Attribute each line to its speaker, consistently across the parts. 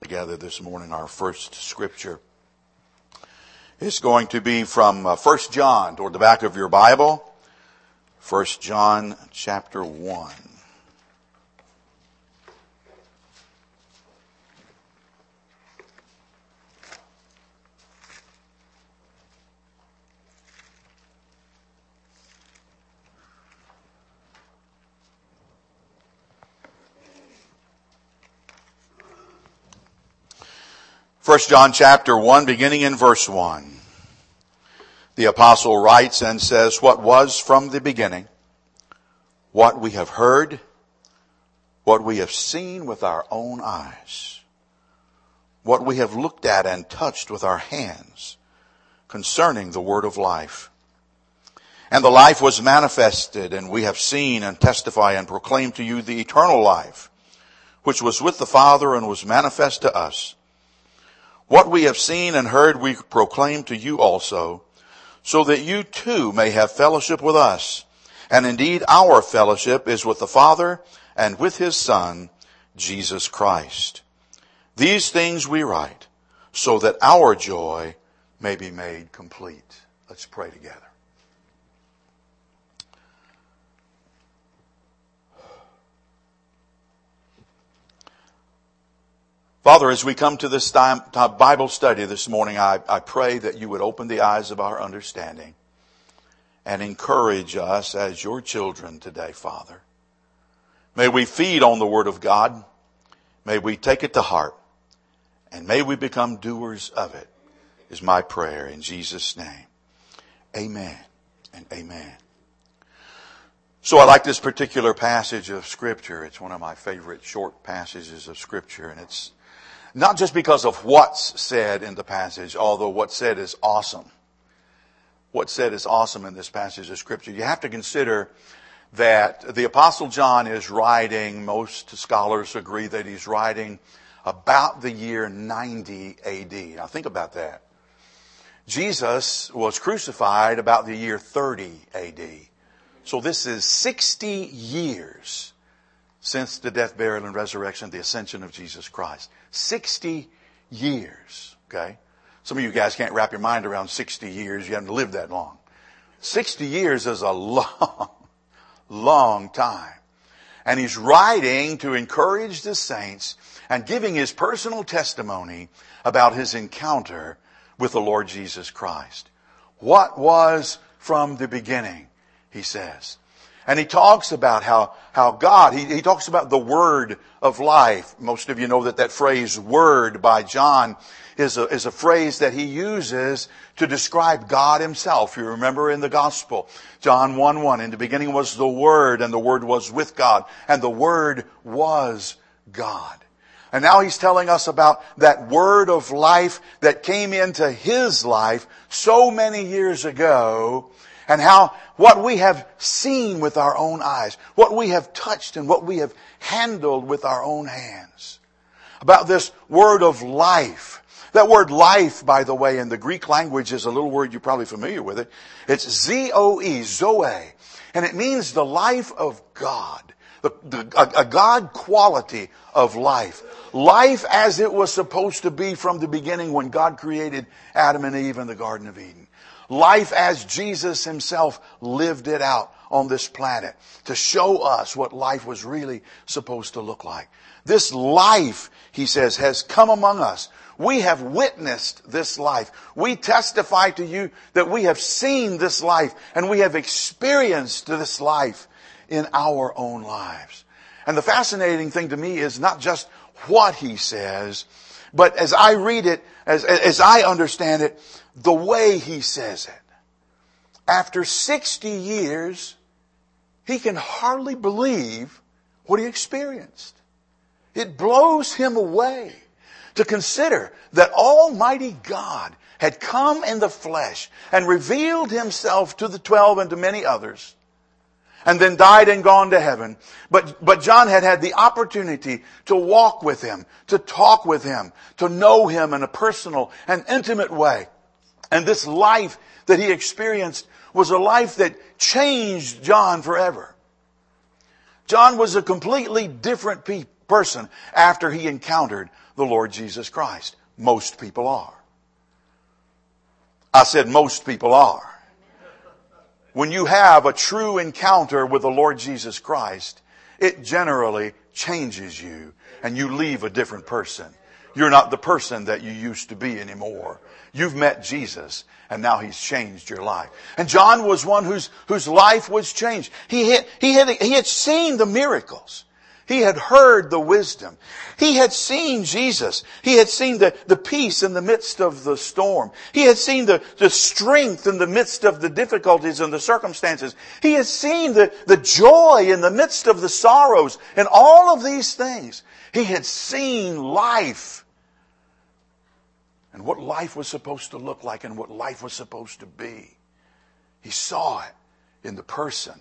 Speaker 1: together this morning. Our first scripture is going to be from 1 John, toward the back of your Bible. 1 John chapter 1. First John chapter 1, beginning in verse 1. The apostle writes and says, "What was from the beginning, what we have heard, what we have seen with our own eyes, what we have looked at and touched with our hands, concerning the word of life. And the life was manifested, and we have seen and testify and proclaim to you the eternal life, which was with the Father and was manifest to us. What we have seen and heard we proclaim to you also, so that you too may have fellowship with us. And indeed our fellowship is with the Father and with His Son, Jesus Christ. These things we write, so that our joy may be made complete." Let's pray together. Father, as we come to this time Bible study this morning, I pray that you would open the eyes of our understanding and encourage us as your children today, Father. May we feed on the Word of God. May we take it to heart. And may we become doers of it, is my prayer in Jesus' name. Amen and amen. So I like this particular passage of Scripture. It's one of my favorite short passages of Scripture, and it's not just because of what's said in the passage, although what's said is awesome. What's said is awesome in this passage of Scripture. You have to consider that the Apostle John is writing, most scholars agree that he's writing about the year 90 AD. Now think about that. Jesus was crucified about the year 30 AD. So this is 60 years since the death, burial, and resurrection, the ascension of Jesus Christ. 60 years, okay? Some of you guys can't wrap your mind around 60 years. You haven't lived that long. 60 years is a long, long time. And he's writing to encourage the saints and giving his personal testimony about his encounter with the Lord Jesus Christ. What was from the beginning, he says. And he talks about how God, he talks about the word of life. Most of you know that phrase word by John is a phrase that he uses to describe God himself. You remember in the gospel, John 1:1, in the beginning was the Word, and the Word was with God, and the Word was God. And now he's telling us about that word of life that came into his life so many years ago, and how what we have seen with our own eyes, what we have touched and what we have handled with our own hands. About this word of life. That word life, by the way, in the Greek language is a little word you're probably familiar with it. It's Zoe, Zoe. And it means the life of God. A God quality of life. Life as it was supposed to be from the beginning when God created Adam and Eve in the Garden of Eden. Life as Jesus himself lived it out on this planet to show us what life was really supposed to look like. This life, he says, has come among us. We have witnessed this life. We testify to you that we have seen this life and we have experienced this life in our own lives. And the fascinating thing to me is not just what he says, but as I read it, as I understand it, the way he says it. After 60 years, he can hardly believe what he experienced. It blows him away to consider that Almighty God had come in the flesh and revealed himself to the 12 and to many others, and then died and gone to heaven. But John had the opportunity to walk with him, to talk with him, to know him in a personal and intimate way. And this life that he experienced was a life that changed John forever. John was a completely different person after he encountered the Lord Jesus Christ. Most people are. I said most people are. When you have a true encounter with the Lord Jesus Christ, it generally changes you and you leave a different person. You're not the person that you used to be anymore. You've met Jesus and now He's changed your life. And John was one whose life was changed. He had seen the miracles. He had heard the wisdom. He had seen Jesus. He had seen the peace in the midst of the storm. He had seen the strength in the midst of the difficulties and the circumstances. He had seen the joy in the midst of the sorrows and all of these things. He had seen life and what life was supposed to look like and what life was supposed to be. He saw it in the person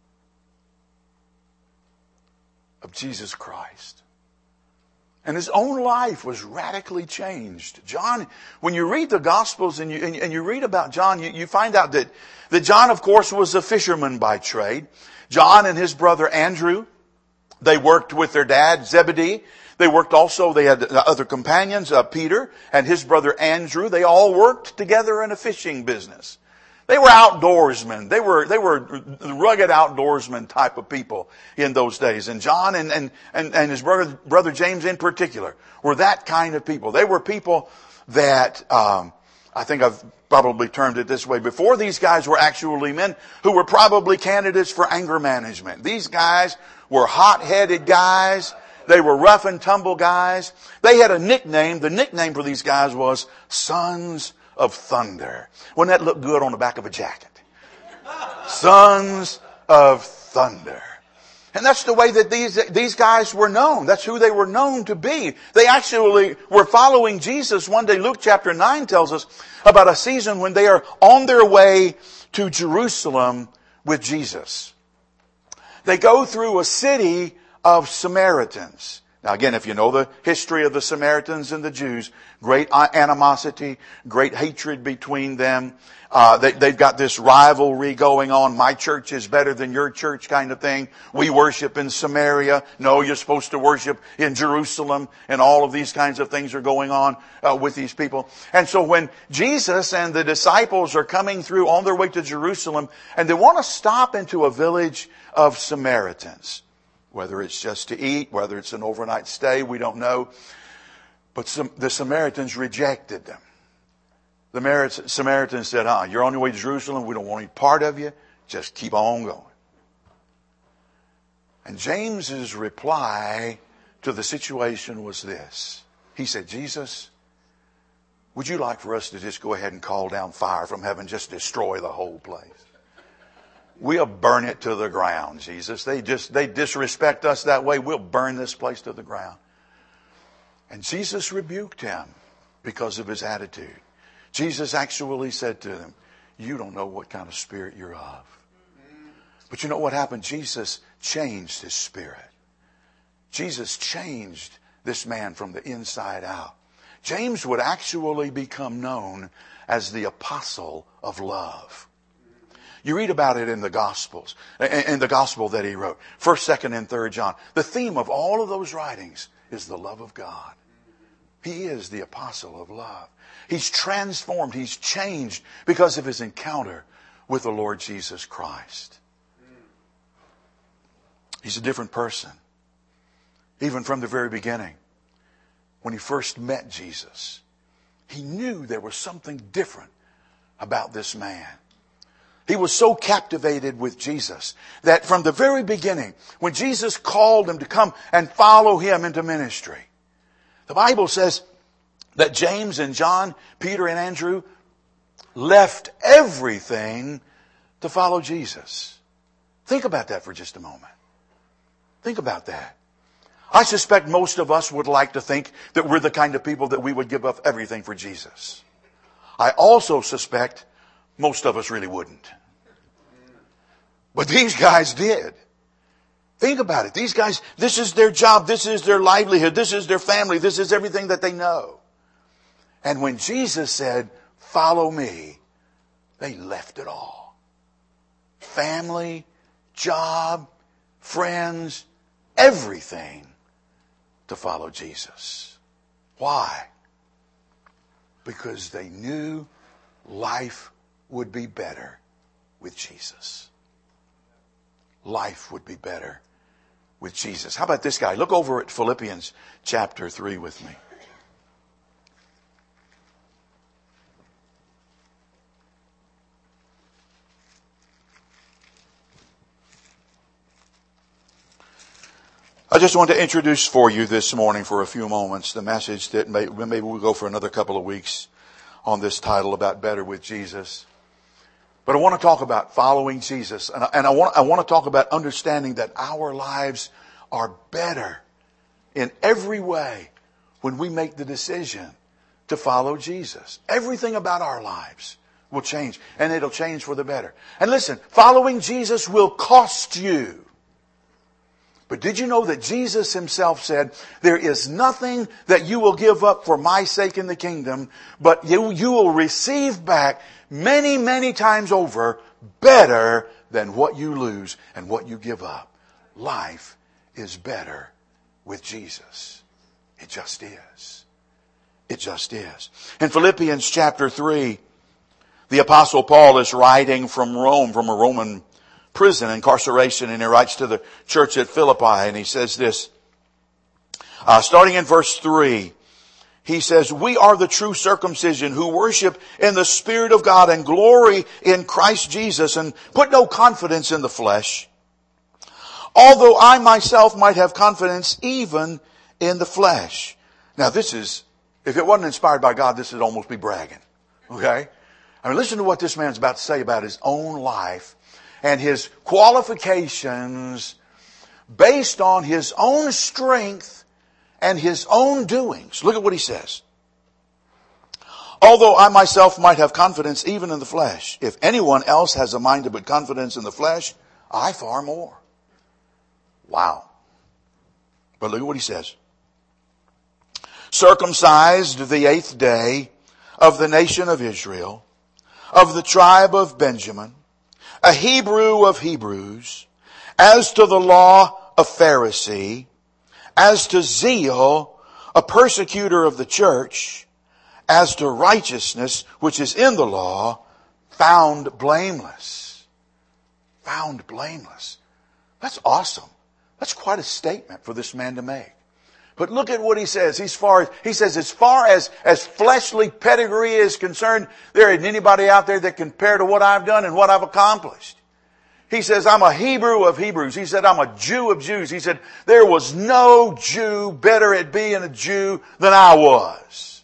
Speaker 1: of Jesus Christ. And his own life was radically changed. John, when you read the Gospels and you read about John, you find out that John, of course, was a fisherman by trade. John and his brother Andrew, they worked with their dad, Zebedee. They had other companions, Peter and his brother Andrew. They all worked together in a fishing business. They were outdoorsmen. They were rugged outdoorsmen type of people in those days. And John and his brother James in particular were that kind of people. They were people that, I think I've probably termed it this way before. These guys were actually men who were probably candidates for anger management. These guys were hot-headed guys. They were rough and tumble guys. They had a nickname. The nickname for these guys was Sons of Thunder. Wouldn't that look good on the back of a jacket? Sons of Thunder. And that's the way that these guys were known. That's who they were known to be. They actually were following Jesus. One day, Luke chapter 9 tells us about a season when they are on their way to Jerusalem with Jesus. They go through a city of Samaritans. Now again, if you know the history of the Samaritans and the Jews, great animosity, great hatred between them. They've got this rivalry going on. My church is better than your church kind of thing. We worship in Samaria. No, you're supposed to worship in Jerusalem. And all of these kinds of things are going on with these people. And so when Jesus and the disciples are coming through on their way to Jerusalem, and they want to stop into a village of Samaritans, whether it's just to eat, whether it's an overnight stay, we don't know. But the Samaritans rejected them. The Samaritans said, you're on your way to Jerusalem. We don't want any part of you. Just keep on going. And James's reply to the situation was this. He said, Jesus, would you like for us to just go ahead and call down fire from heaven, just destroy the whole place? We'll burn it to the ground, Jesus. They disrespect us that way. We'll burn this place to the ground. And Jesus rebuked him because of his attitude. Jesus actually said to them, you don't know what kind of spirit you're of. But you know what happened? Jesus changed his spirit. Jesus changed this man from the inside out. James would actually become known as the apostle of love. You read about it in the Gospels, in the Gospel that he wrote. 1st, 2nd, and 3rd John. The theme of all of those writings is the love of God. He is the apostle of love. He's transformed, he's changed because of his encounter with the Lord Jesus Christ. He's a different person. Even from the very beginning, when he first met Jesus, he knew there was something different about this man. He was so captivated with Jesus that from the very beginning, when Jesus called him to come and follow him into ministry, the Bible says that James and John, Peter and Andrew left everything to follow Jesus. Think about that for just a moment. Think about that. I suspect most of us would like to think that we're the kind of people that we would give up everything for Jesus. I also suspect most of us really wouldn't. But these guys did. Think about it. These guys, this is their job. This is their livelihood. This is their family. This is everything that they know. And when Jesus said, follow me, they left it all. Family, job, friends, everything. to follow Jesus. Why? Because they knew life would be better with Jesus. Life would be better with Jesus. How about this guy? Look over at Philippians chapter 3 with me. I just want to introduce for you this morning for a few moments the message that maybe we'll go for another couple of weeks on this title about better with Jesus. But I want to talk about following Jesus. And I want to talk about understanding that our lives are better in every way when we make the decision to follow Jesus. Everything about our lives will change, and it'll change for the better. And listen, following Jesus will cost you. But did you know that Jesus himself said, there is nothing that you will give up for my sake in the kingdom, but you will receive back many, many times over better than what you lose and what you give up. Life is better with Jesus. It just is. It just is. In Philippians chapter 3, the Apostle Paul is writing from Rome, from a Roman prison, incarceration, and he writes to the church at Philippi, and he says this, starting in verse 3, he says, we are the true circumcision who worship in the Spirit of God and glory in Christ Jesus and put no confidence in the flesh, although I myself might have confidence even in the flesh. Now this is, if it wasn't inspired by God, this would almost be bragging. Okay? I mean, listen to what this man's about to say about his own life and his qualifications based on his own strength and his own doings. Look at what he says. Although I myself might have confidence even in the flesh, if anyone else has a mind to put confidence in the flesh, I far more. Wow. But look at what he says. Circumcised the 8th day of the nation of Israel, of the tribe of Benjamin, a Hebrew of Hebrews, as to the law, a Pharisee, as to zeal, a persecutor of the church, as to righteousness, which is in the law, found blameless. Found blameless. That's awesome. That's quite a statement for this man to make. But look at what he says. He says, as far as fleshly pedigree is concerned, there isn't anybody out there that can compare to what I've done and what I've accomplished. He says, I'm a Hebrew of Hebrews. He said, I'm a Jew of Jews. He said, there was no Jew better at being a Jew than I was.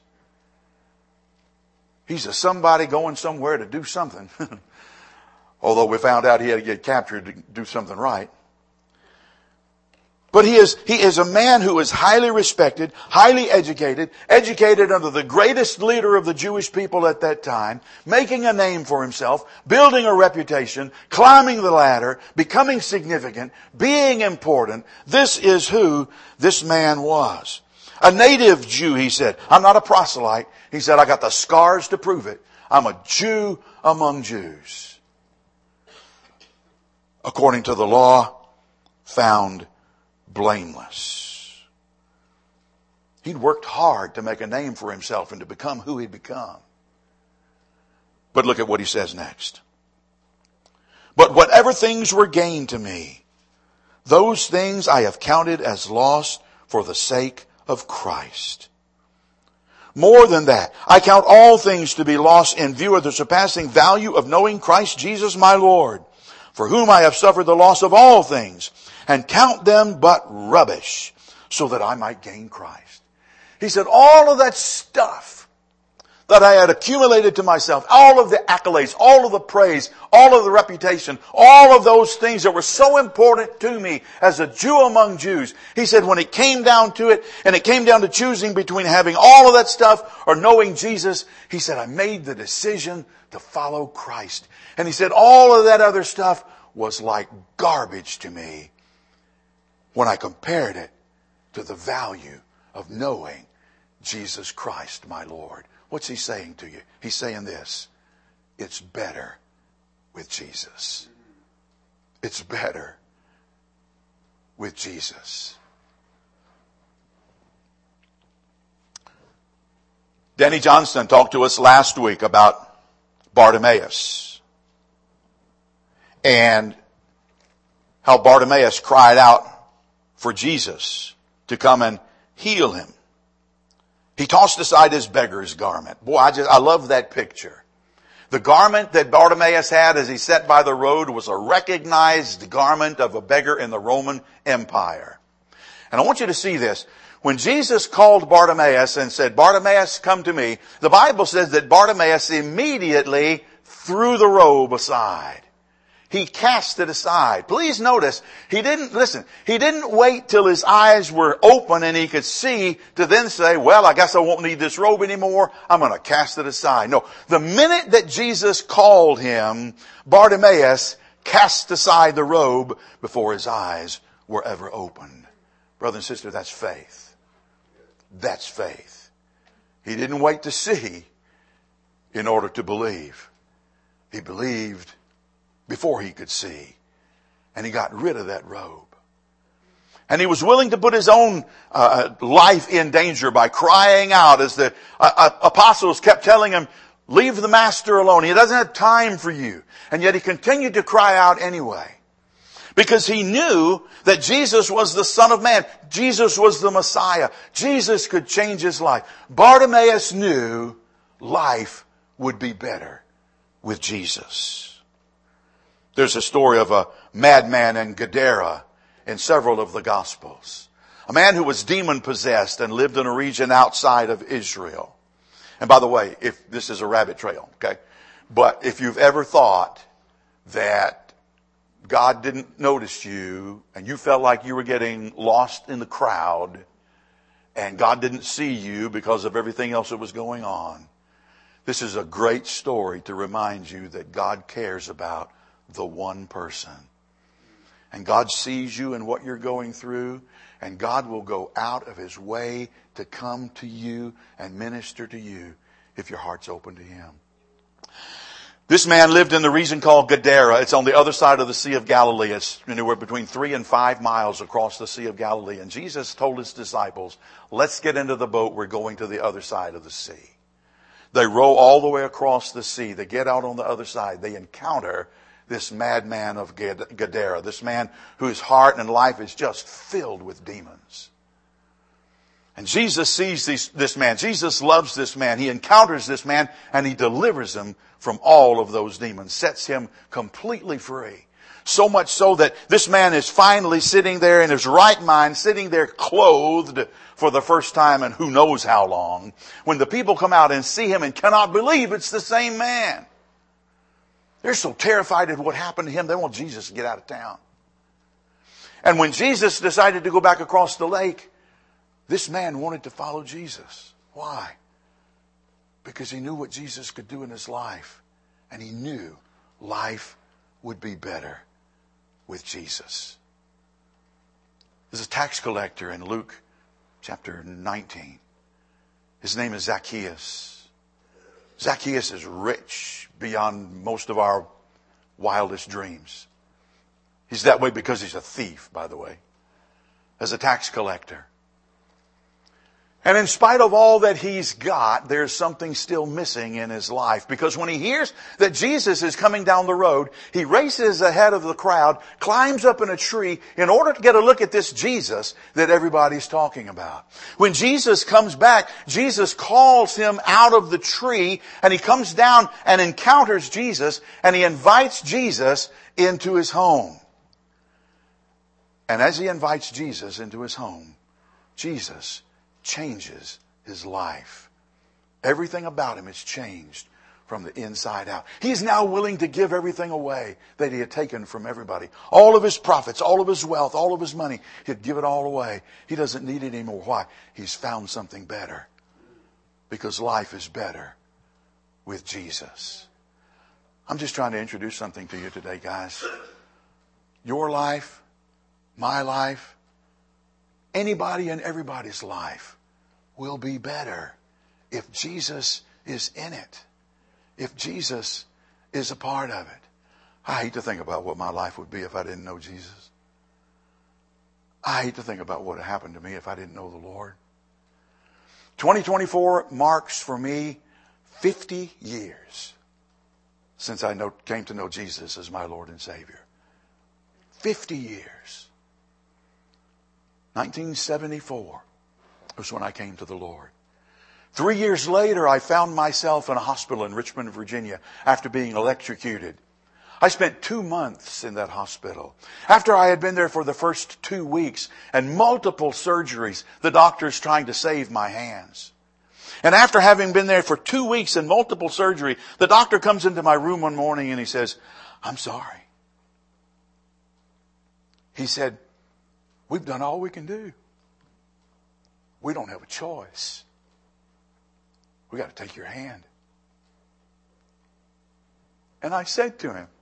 Speaker 1: He's a somebody going somewhere to do something. Although we found out he had to get captured to do something right. But he is a man who is highly respected, highly educated under the greatest leader of the Jewish people at that time, making a name for himself, building a reputation, climbing the ladder, becoming significant, being important. This is who this man was. A native Jew, he said. I'm not a proselyte. He said, I got the scars to prove it. I'm a Jew among Jews. According to the law, found blameless. He'd worked hard to make a name for himself and to become who he'd become. But look at what he says next. But whatever things were gained to me, those things I have counted as loss for the sake of Christ. More than that, I count all things to be lost in view of the surpassing value of knowing Christ Jesus my Lord, for whom I have suffered the loss of all things, and count them but rubbish, so that I might gain Christ. He said, all of that stuff that I had accumulated to myself, all of the accolades, all of the praise, all of the reputation, all of those things that were so important to me as a Jew among Jews. He said, when it came down to it, and it came down to choosing between having all of that stuff or knowing Jesus, he said, I made the decision to follow Christ. And he said, all of that other stuff was like garbage to me when I compared it to the value of knowing Jesus Christ, my Lord. What's he saying to you? He's saying this. It's better with Jesus. It's better with Jesus. Danny Johnston talked to us last week about Bartimaeus and how Bartimaeus cried out for Jesus to come and heal him. He tossed aside his beggar's garment. Boy, I love that picture. The garment that Bartimaeus had as he sat by the road was a recognized garment of a beggar in the Roman Empire. And I want you to see this. When Jesus called Bartimaeus and said, "Bartimaeus, come to me," the Bible says that Bartimaeus immediately threw the robe aside. He cast it aside. Please notice, he didn't wait till his eyes were open and he could see to then say, "Well, I guess I won't need this robe anymore. I'm going to cast it aside." No, the minute that Jesus called him, Bartimaeus cast aside the robe before his eyes were ever opened. Brother and sister, that's faith. That's faith. He didn't wait to see in order to believe. He believed before he could see. And he got rid of that robe. And he was willing to put his own life in danger by crying out as the apostles kept telling him, "Leave the master alone. He doesn't have time for you." And yet he continued to cry out anyway. Because he knew that Jesus was the Son of Man. Jesus was the Messiah. Jesus could change his life. Bartimaeus knew life would be better with Jesus. There's a story of a madman in Gadara in several of the Gospels. A man who was demon-possessed and lived in a region outside of Israel. And by the way, if this is a rabbit trail, okay? But if you've ever thought that God didn't notice you and you felt like you were getting lost in the crowd and God didn't see you because of everything else that was going on, this is a great story to remind you that God cares about the one person. And God sees you and what you're going through, and God will go out of his way to come to you and minister to you if your heart's open to him. This man lived in the region called Gadara. It's on the other side of the Sea of Galilee. It's anywhere between 3 and 5 miles across the Sea of Galilee. And Jesus told his disciples, "Let's get into the boat. We're going to the other side of the sea." They row all the way across the sea. They get out on the other side. They encounter this madman of Gadara, this man whose heart and life is just filled with demons. And Jesus sees this man. Jesus loves this man. He encounters this man and he delivers him from all of those demons, sets him completely free. So much so that this man is finally sitting there in his right mind, sitting there clothed for the first time in who knows how long, when the people come out and see him and cannot believe it's the same man. They're so terrified at what happened to him, they want Jesus to get out of town. And when Jesus decided to go back across the lake, this man wanted to follow Jesus. Why? Because he knew what Jesus could do in his life. And he knew life would be better with Jesus. There's a tax collector in Luke chapter 19. His name is Zacchaeus. Zacchaeus is rich beyond most of our wildest dreams. He's that way because he's a thief, by the way, as a tax collector. And in spite of all that he's got, there's something still missing in his life. Because when he hears that Jesus is coming down the road, he races ahead of the crowd, climbs up in a tree in order to get a look at this Jesus that everybody's talking about. When Jesus comes back, Jesus calls him out of the tree and he comes down and encounters Jesus and he invites Jesus into his home. And as he invites Jesus into his home, Jesus changes his life. Everything about him is changed from the inside out. He's now willing to give everything away that he had taken from everybody. All of his profits, all of his wealth, all of his money, he'd give it all away. He doesn't need it anymore. Why? He's found something better. Because life is better with Jesus. I'm just trying to introduce something to you today, guys. Your life, my life, anybody and everybody's life will be better if Jesus is in it. If Jesus is a part of it. I hate to think about what my life would be if I didn't know Jesus. I hate to think about what would happen to me if I didn't know the Lord. 2024 marks for me 50 years since I came to know Jesus as my Lord and Savior. 50 years. 1974 was when I came to the Lord. 3 years later, I found myself in a hospital in Richmond, Virginia, after being electrocuted. I spent 2 months in that hospital. After I had been there for the first 2 weeks and multiple surgeries, the doctors trying to save my hands. And after having been there for 2 weeks and multiple surgery, the doctor comes into my room one morning and he says, "I'm sorry." He said, "We've done all we can do. We don't have a choice. We got to take your hand." And I said to him,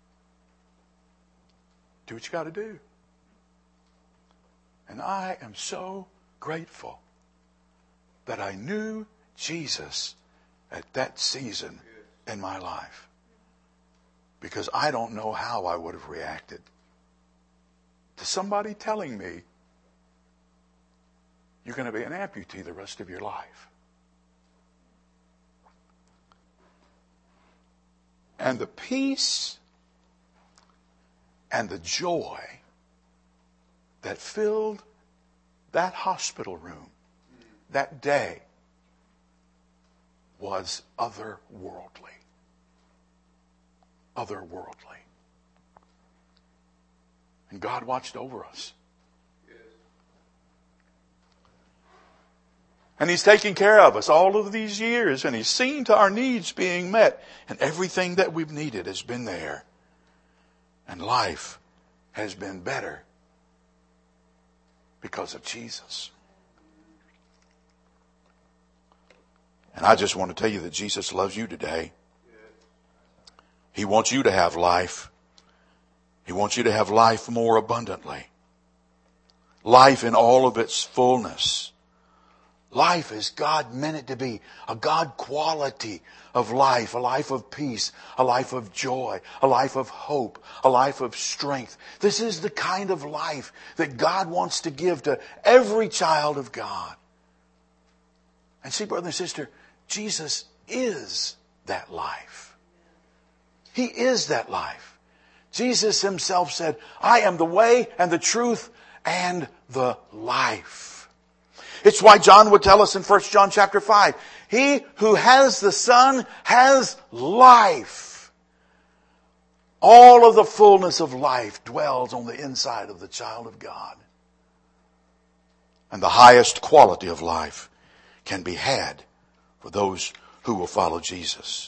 Speaker 1: "Do what you got to do." And I am so grateful that I knew Jesus at that season in my life. Because I don't know how I would have reacted to somebody telling me, "You're going to be an amputee the rest of your life." And the peace and the joy that filled that hospital room that day was otherworldly. Otherworldly. And God watched over us. And He's taken care of us all of these years, and He's seen to our needs being met, and everything that we've needed has been there. And life has been better because of Jesus. And I just want to tell you that Jesus loves you today. He wants you to have life. He wants you to have life more abundantly. Life in all of its fullness. Life as God meant it to be. A God quality of life. A life of peace. A life of joy. A life of hope. A life of strength. This is the kind of life that God wants to give to every child of God. And see, brother and sister, Jesus is that life. He is that life. Jesus Himself said, "I am the way and the truth and the life." It's why John would tell us in 1 John chapter 5, "He who has the Son has life." All of the fullness of life dwells on the inside of the child of God. And the highest quality of life can be had for those who will follow Jesus.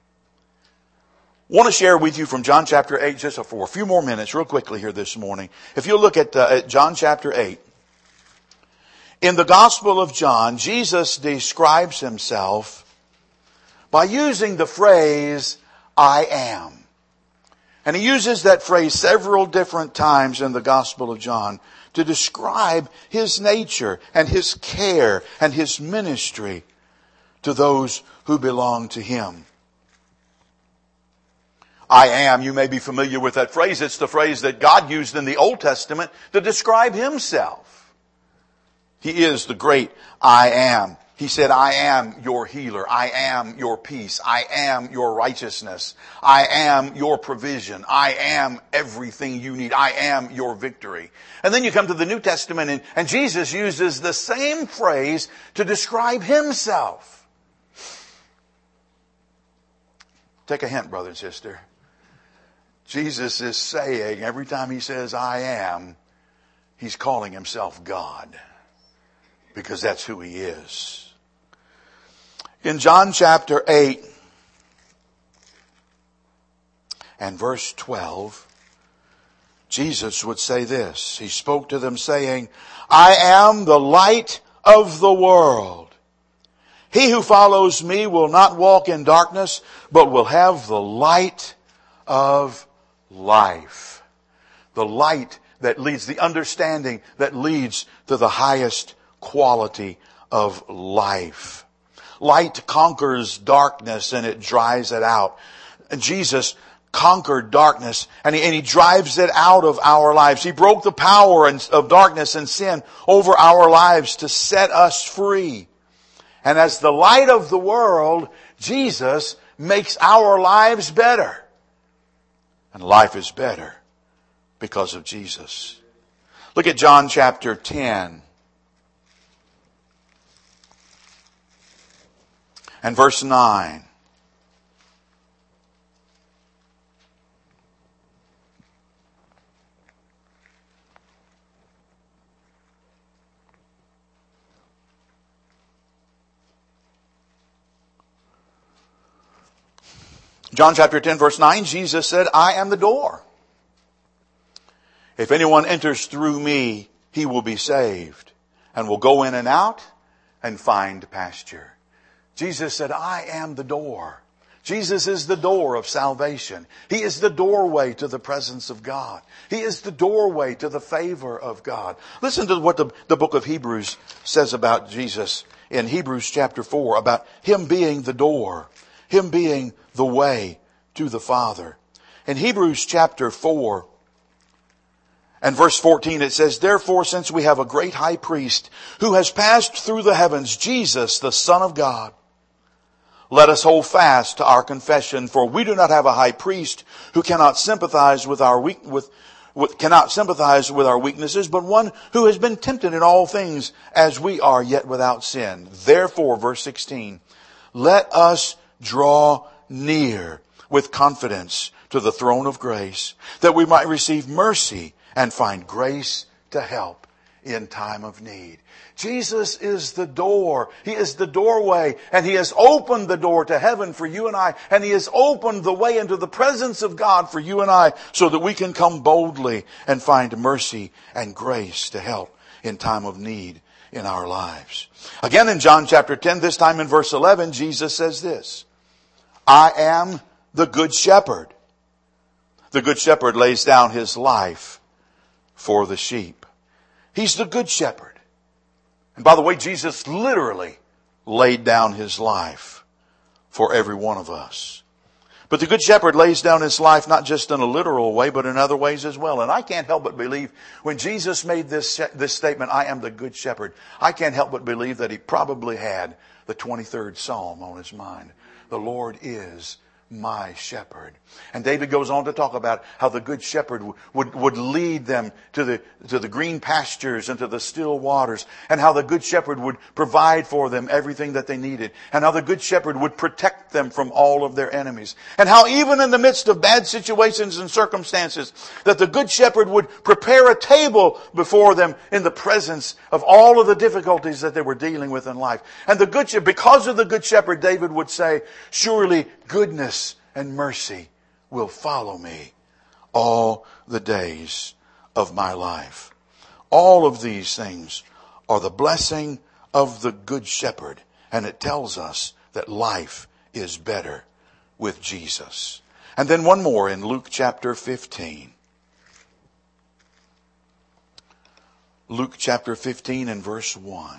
Speaker 1: I want to share with you from John chapter 8 just for a few more minutes real quickly here this morning. If you look at John chapter 8. In the Gospel of John, Jesus describes Himself by using the phrase, "I am." And He uses that phrase several different times in the Gospel of John to describe His nature and His care and His ministry to those who belong to Him. "I am," you may be familiar with that phrase. It's the phrase that God used in the Old Testament to describe Himself. He is the great I am. He said, "I am your healer. I am your peace. I am your righteousness. I am your provision. I am everything you need. I am your victory." And then you come to the New Testament and Jesus uses the same phrase to describe Himself. Take a hint, brother and sister. Jesus is saying, every time He says, "I am," He's calling Himself God. Because that's who He is. In John chapter 8 and verse 12, Jesus would say this. He spoke to them saying, "I am the light of the world. He who follows me will not walk in darkness, but will have the light of life." The light that leads, the understanding that leads to the highest quality of life. Light conquers darkness and it drives it out. And Jesus conquered darkness and he drives it out of our lives. He broke the power of darkness and sin over our lives to set us free. And as the light of the world, Jesus makes our lives better. And life is better because of Jesus. Look at John chapter 10 and verse 9. John chapter 10 verse 9, Jesus said, I am the door. If anyone enters through me, he will be saved and will go in and out and find pasture. Jesus said, I am the door. Jesus is the door of salvation. He is the doorway to the presence of God. He is the doorway to the favor of God. Listen to what the book of Hebrews says about Jesus in Hebrews chapter 4, about Him being the door, Him being the way to the Father. In Hebrews chapter 4 and verse 14 it says, Therefore, since we have a great high priest who has passed through the heavens, Jesus, the Son of God, let us hold fast to our confession, for we do not have a high priest who cannot sympathize with our weaknesses, but one who has been tempted in all things as we are, yet without sin. Therefore, verse 16, let us draw near with confidence to the throne of grace, that we might receive mercy and find grace to help in time of need. Jesus is the door. He is the doorway, and He has opened the door to heaven for you and I, and He has opened the way into the presence of God for you and I, so that we can come boldly and find mercy and grace to help in time of need in our lives. Again in John chapter 10, this time in verse 11, Jesus says this, I am the good shepherd. The good shepherd lays down his life for the sheep. He's the good shepherd. And by the way, Jesus literally laid down His life for every one of us. But the good shepherd lays down His life not just in a literal way, but in other ways as well. And I can't help but believe when Jesus made this statement, I am the good shepherd, I can't help but believe that He probably had the 23rd Psalm on His mind. The Lord is my shepherd. And David goes on to talk about how the good shepherd would lead them to the green pastures and to the still waters, and how the good shepherd would provide for them everything that they needed, and how the good shepherd would protect them from all of their enemies, and how even in the midst of bad situations and circumstances, that the good shepherd would prepare a table before them in the presence of all of the difficulties that they were dealing with in life. And the good shepherd, because of the good shepherd, David would say, surely goodness and mercy will follow me all the days of my life. All of these things are the blessing of the good shepherd, and it tells us that life is better with Jesus. And then one more in Luke chapter 15. Luke chapter 15 and verse 1.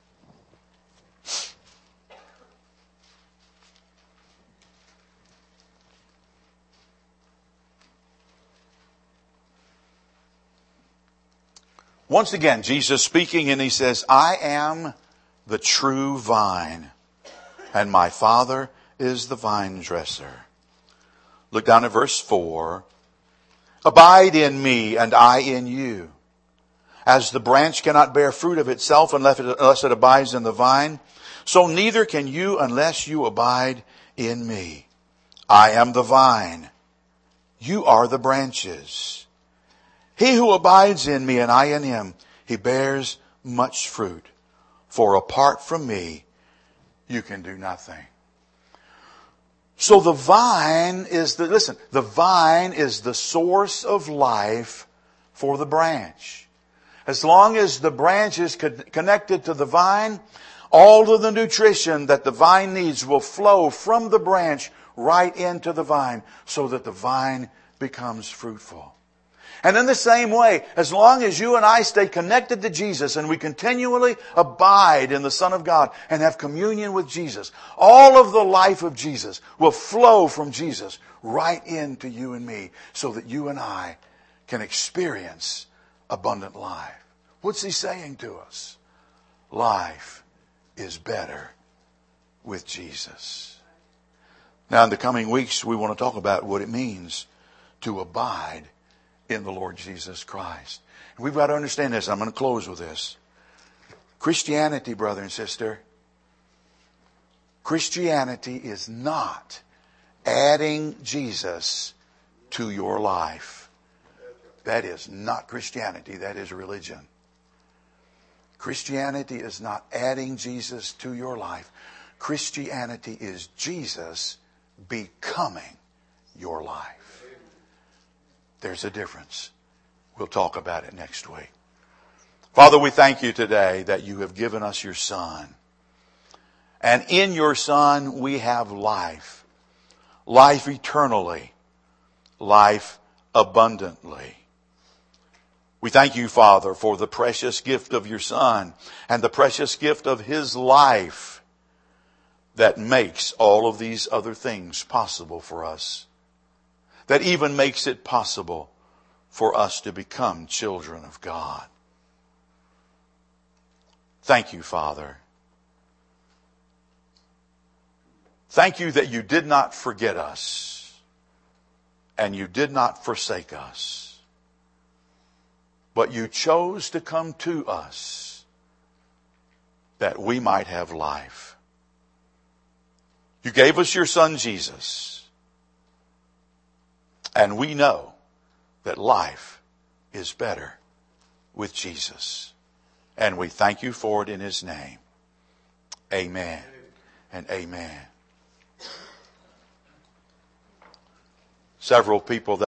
Speaker 1: Once again, Jesus speaking, and He says, I am the true vine, and my Father is the vine dresser. Look down at verse 4. Abide in me, and I in you. As the branch cannot bear fruit of itself unless it abides in the vine, so neither can you unless you abide in me. I am the vine. You are the branches. He who abides in me and I in him, he bears much fruit. For apart from me, you can do nothing. So the vine is the vine is the source of life for the branch. As long as the branch is connected to the vine, all of the nutrition that the vine needs will flow from the branch right into the vine, so that the vine becomes fruitful. And in the same way, as long as you and I stay connected to Jesus and we continually abide in the Son of God and have communion with Jesus, all of the life of Jesus will flow from Jesus right into you and me, so that you and I can experience abundant life. What's He saying to us? Life is better with Jesus. Now, in the coming weeks, we want to talk about what it means to abide in the Lord Jesus Christ. And we've got to understand this. I'm going to close with this. Christianity, brother and sister, Christianity is not adding Jesus to your life. That is not Christianity. That is religion. Christianity is not adding Jesus to your life. Christianity is Jesus becoming your life. There's a difference. We'll talk about it next week. Father, we thank you today that you have given us your Son. And in your Son we have life. Life eternally. Life abundantly. We thank you, Father, for the precious gift of your Son and the precious gift of his life that makes all of these other things possible for us. That even makes it possible for us to become children of God. Thank you, Father. Thank you that you did not forget us and you did not forsake us, but you chose to come to us that we might have life. You gave us your Son, Jesus, and we know that life is better with Jesus. And we thank you for it in his name. Amen and amen. Several people that